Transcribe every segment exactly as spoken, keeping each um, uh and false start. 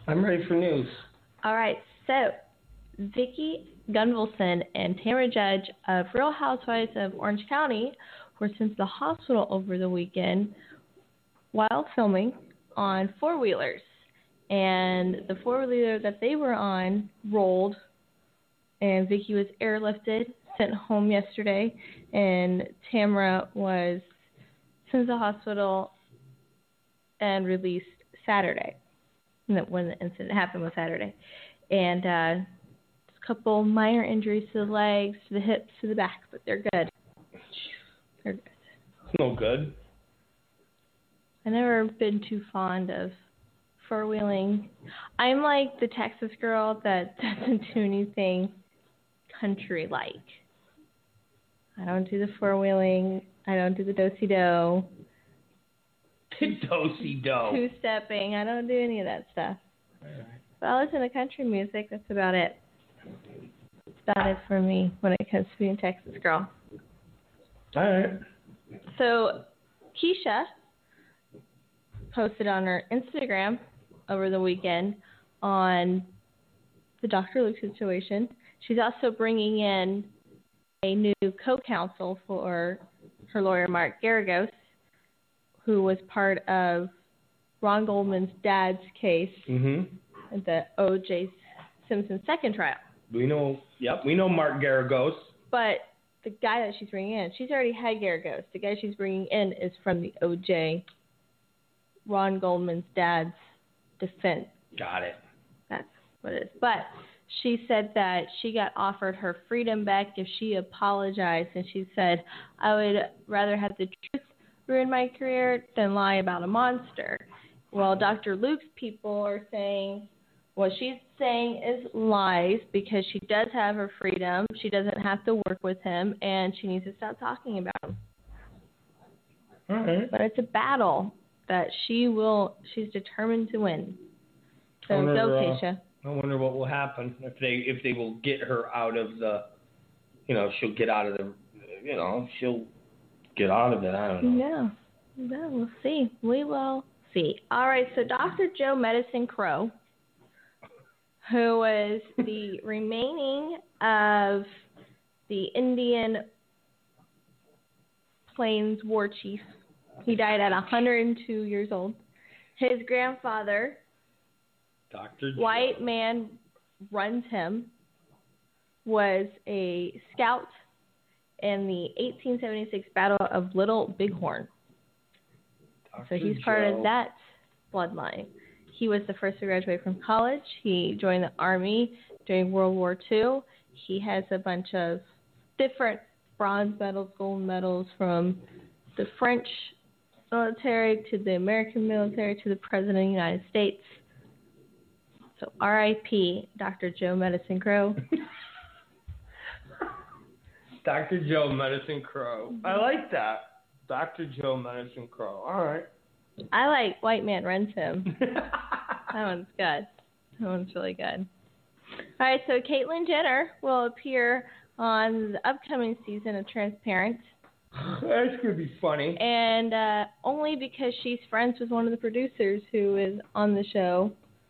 I'm ready for news. All right, so Vicki Gunvalson and Tamara Judge of Real Housewives of Orange County were sent to the hospital over the weekend while filming on four-wheelers. And the four-wheeler that they were on rolled, and Vicki was airlifted, sent home yesterday, and Tamara was sent to the hospital and released Saturday. When the incident happened was Saturday. And uh, just a couple minor injuries to the legs, to the hips, to the back, but they're good. They're good. It's no good. I've never been too fond of four-wheeling. I'm like the Texas girl that doesn't do anything country-like. I don't do the four-wheeling. I don't do the do-si-do. Do-si-do. Two-stepping. I don't do any of that stuff. All right. But I listen to country music. That's about it. That's about it for me when it comes to being a Texas girl. All right. So, Keisha posted on her Instagram over the weekend on the Doctor Luke situation. She's also bringing in a new co-counsel for her lawyer, Mark Garagos, who was part of Ron Goldman's dad's case Mm-hmm. at the O J Simpson second trial. We know, yep, we know Mark Garagos. But the guy that she's bringing in, she's already had Garagos. The guy she's bringing in is from the O J, Ron Goldman's dad's defense. Got it. That's what it is. But she said that she got offered her freedom back if she apologized, and she said, I would rather have the truth ruin my career than lie about a monster. Well, Doctor Luke's people are saying what she's saying is lies because she does have her freedom. She doesn't have to work with him, and she needs to stop talking about him. All right. But it's a battle that she will, she's determined to win. So wonder, go, uh, Keisha. I wonder what will happen if they if they will get her out of the, you know, she'll get out of the, you know, she'll get out of it. I don't know. Yeah. Yeah, we'll see. We will see. All right, so Doctor Joe Medicine Crow, who was the remaining of the Indian Plains war chief. He died at one hundred two years old. His grandfather, Doctor Joe. white man runs him, was a scout in the eighteen seventy-six Battle of Little Bighorn. Doctor So he's Joe. part of that bloodline. He was the first to graduate from college. He joined the Army during World War Two. He has a bunch of different bronze medals, gold medals from the French military to the American military to the President of the United States. So R I P Doctor Joe Medicine Crow. Doctor Joe Medicine Crow. I like that. Doctor Joe Medicine Crow. All right. I like White Man Runs Him. That one's good. That one's really good. All right, so Caitlyn Jenner will appear on the upcoming season of Transparent. That's going to be funny. And uh, only because she's friends with one of the producers who is on the show,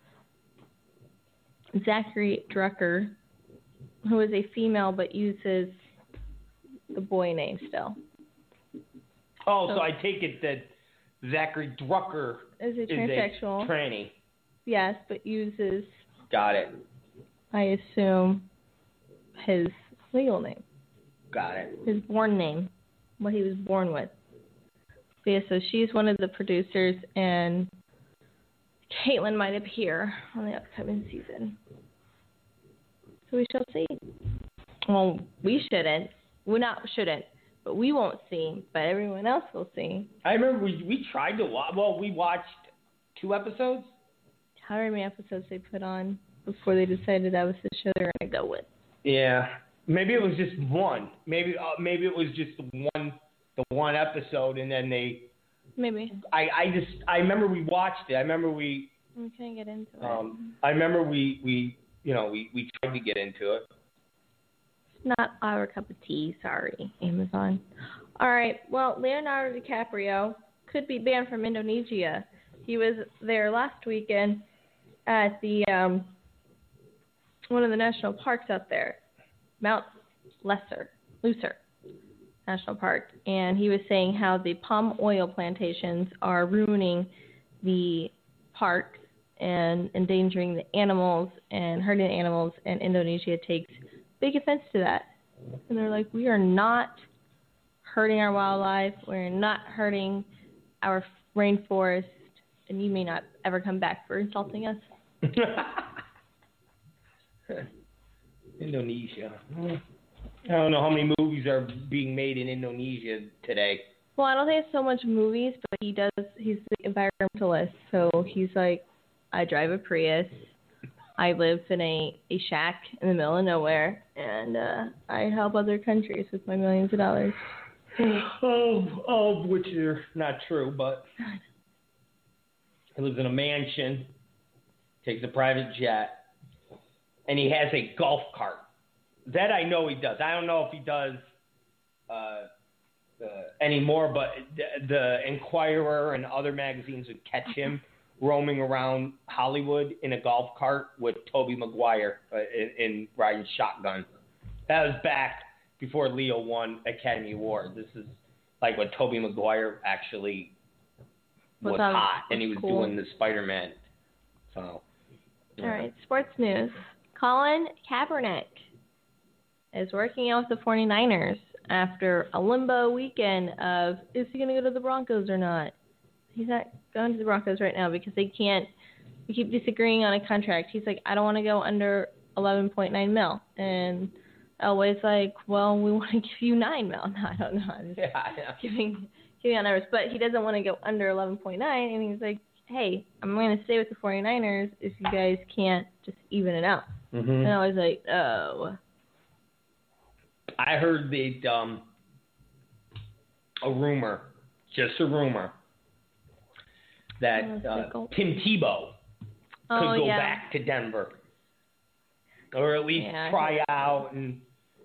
Zachary Drucker, who is a female but uses the boy name still. Oh, so, So- I take it that Zachary Drucker Is a is transsexual. a tranny. Yes, but uses, Got it. I assume, his legal name, Got it. his born name, what he was born with. So, yeah, so she's one of the producers, and Caitlyn might appear on the upcoming season. So we shall see. Well, we shouldn't. We not shouldn't, but we won't see. But everyone else will see. I remember we we tried to watch. Well, we watched two episodes. However many episodes they put on before they decided that was the show they were going to go with. Yeah, maybe it was just one. Maybe uh, maybe it was just the one the one episode, and then they. Maybe. I, I just I remember we watched it. I remember we. We can't get into it. Um, I remember we, we you know we, we tried to get into it. It's not our cup of tea. Sorry, Amazon. All right. Well, Leonardo DiCaprio could be banned from Indonesia. He was there last weekend at the um, one of the national parks out there, Mount Lesser, Lucer National Park, and he was saying how the palm oil plantations are ruining the parks and endangering the animals and hurting the animals, and Indonesia takes big offense to that. And they're like, we are not hurting our wildlife, we're not hurting our rainforest, and you may not ever come back for insulting us. Indonesia. I don't know how many movies are being made in Indonesia today. Well, I don't think it's so much movies, but he does, he's the environmentalist, so he's like, I drive a Prius, I live in a, a shack in the middle of nowhere, and uh, I help other countries with my millions of dollars. Oh, oh, which are not true, but he lives in a mansion, takes a private jet, and he has a golf cart. That I know he does. I don't know if he does uh, uh, anymore, but the, the Enquirer and other magazines would catch him roaming around Hollywood in a golf cart with Tobey Maguire uh, in, in riding shotgun. That was back before Leo won Academy Award. This is like when Tobey Maguire actually was Well, hot and he was cool. doing the Spider-Man. So, yeah. All right, sports news. Colin Kaepernick is working out with the 49ers after a limbo weekend of, is he going to go to the Broncos or not? He's not going to the Broncos right now because they can't, we keep disagreeing on a contract. He's like, I don't want to go under eleven point nine mil. And Elway's like, well, we want to give you nine mil. No, I don't know. I'm just Yeah, yeah. giving, giving out numbers. But he doesn't want to go under eleven point nine. And he's like, hey, I'm going to stay with the 49ers if you guys can't just even it out. Mm-hmm. And I was like, oh. I heard that um, a rumor, just a rumor, that uh, Tim Tebow Oh, could go yeah. back to Denver, or at least Yeah, I try out, and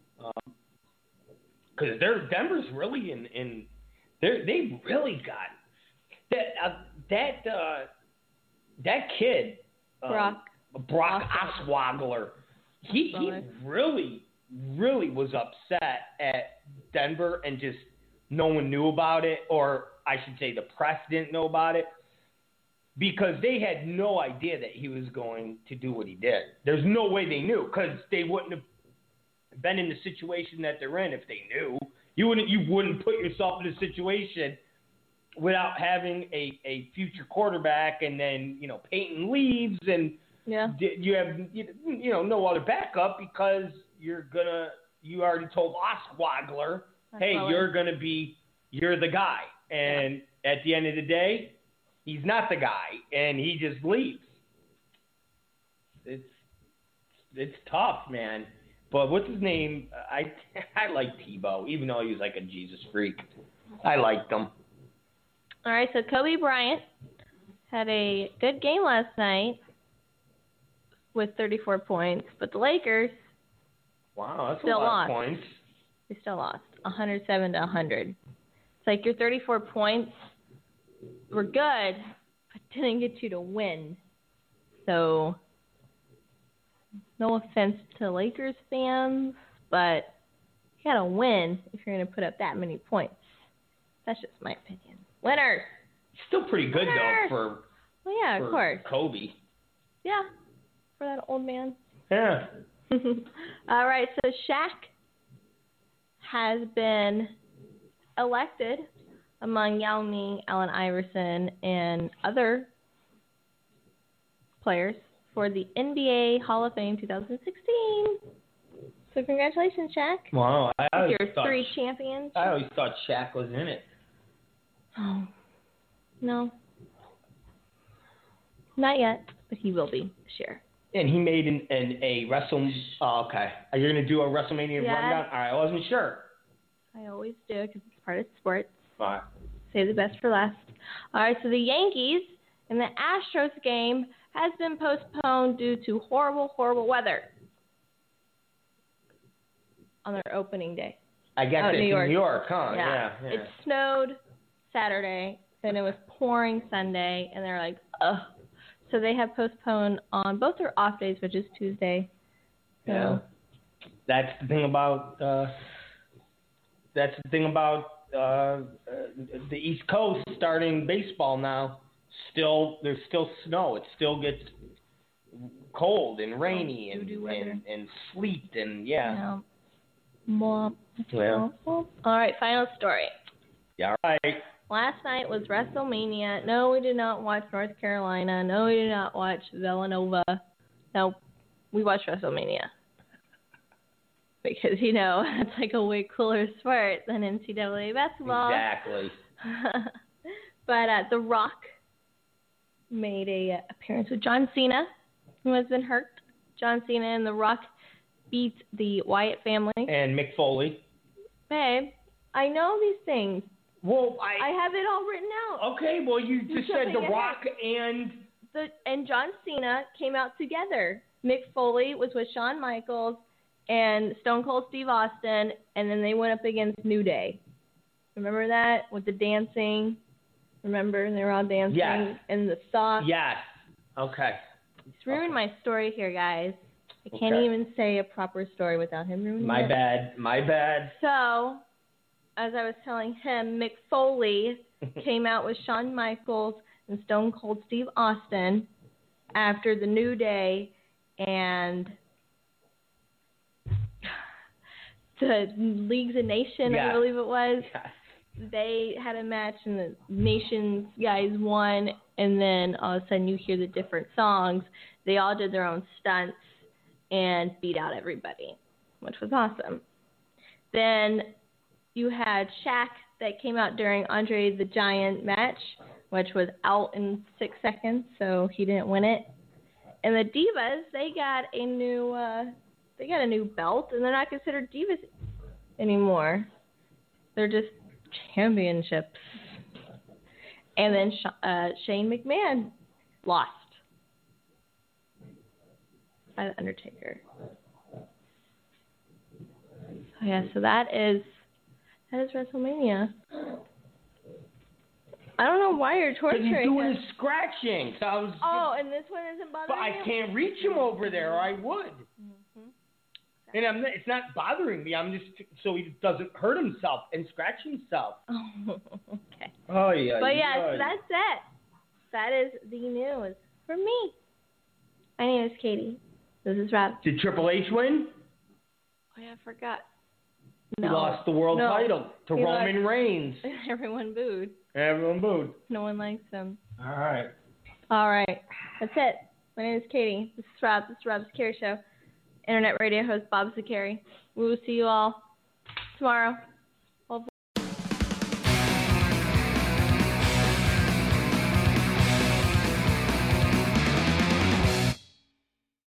because um, they're Denver's really in in they they really got that uh, that uh, that kid um, Brock Brock Osweiler. He he really really was upset at Denver, and just no one knew about it, or I should say the press didn't know about it, because they had no idea that he was going to do what he did. There's no way they knew, because they wouldn't have been in the situation that they're in if they knew. You wouldn't you wouldn't put yourself in a situation without having a, a future quarterback, and then, you know, Peyton leaves, and yeah. you have you, you know no other backup, because you're gonna you already told Osweiler, hey, Osweiler. you're gonna be you're the guy, and yeah. at the end of the day, he's not the guy, and he just leaves. It's it's tough, man. But what's his name? I I like Tebow, even though he was like a Jesus freak. I liked him. All right, so Kobe Bryant had a good game last night with thirty-four points, but the Lakers Wow, that's still a lot lost. of points. They still lost, one hundred seven to one hundred. It's like your thirty-four points were good, but didn't get you to win. So, no offense to Lakers fans, but you gotta win if you're gonna put up that many points. That's just my opinion. Winners. Still pretty good Winners. though for Well, yeah, for of course. Kobe. Yeah, for that old man. Yeah. All right, so Shaq has been elected among Yao Ming, Allen Iverson, and other players for the N B A Hall of Fame twenty sixteen. So congratulations, Shaq. Wow, I always Your thought three champions. I always thought Shaq was in it. Oh, no. Not yet, but he will be this year. And he made an, an a Wrestle. Oh, okay. Are you gonna do a WrestleMania Yeah. rundown? All right, I wasn't sure. I always do because it's part of sports. All right. Save the best for last. All right, so the Yankees and the Astros game has been postponed due to horrible, horrible weather on their opening day. I guess Oh, it's New in York. New York, huh? Yeah. Yeah. yeah. It snowed Saturday, then it was pouring Sunday, and they're like, ugh. So they have postponed on both their off days, which is Tuesday. So. Yeah. That's the thing about uh, that's the thing about uh, uh, the East Coast starting baseball now. Still, there's still snow. It still gets cold and rainy and and, and sleet and yeah. Yeah. Well. All right, final story. Yeah. All right. Last night was WrestleMania. No, we did not watch North Carolina. No, we did not watch Villanova. No, we watched WrestleMania. Because, you know, it's like a way cooler sport than N C double A basketball. Exactly. But uh, The Rock made a uh, appearance with John Cena, who has been hurt. John Cena and The Rock beat the Wyatt family. And Mick Foley. Babe, I know these things. Well, I... I have it all written out. Okay, well, you just said The Rock and... The, and John Cena came out together. Mick Foley was with Shawn Michaels and Stone Cold Steve Austin, and then they went up against New Day. Remember that? With the dancing? Remember? They were all dancing? Yes. And the socks? Yes. Okay. He's ruined okay. my story here, guys. I can't okay. even say a proper story without him ruining my it. My bad. My bad. So, as I was telling him, Mick Foley came out with Shawn Michaels and Stone Cold Steve Austin after the New Day and the Leagues of Nations, yeah. I believe it was. Yeah. They had a match and the Nations guys won, and then all of a sudden you hear the different songs. They all did their own stunts and beat out everybody, which was awesome. Then you had Shaq that came out during Andre the Giant match, which was out in six seconds, so he didn't win it. And the Divas, they got a new, uh, they got a new belt, and they're not considered Divas anymore. They're just championships. And then uh, Shane McMahon lost by the Undertaker. So yeah, so that is that is WrestleMania. I don't know why you're torturing Because he's doing him. his scratching. So I was, oh, and this one isn't bothering But I you? can't reach him over there, or I would. Mm-hmm. And I'm, it's not bothering me. I'm just so he doesn't hurt himself and scratch himself. Oh, okay. Oh, yeah. But yeah, yeah. so that's it. That is the news for me. My name is Katie. This is Rob. Did Triple H win? Oh, yeah, I forgot. He No. lost the world no. title to He Roman lost. Reigns. Everyone booed. Everyone booed. No one likes him. All right. All right. That's it. My name is Katie. This is Rob. This is Rob's Carey Show. Internet radio host Bob Zakari. We will see you all tomorrow.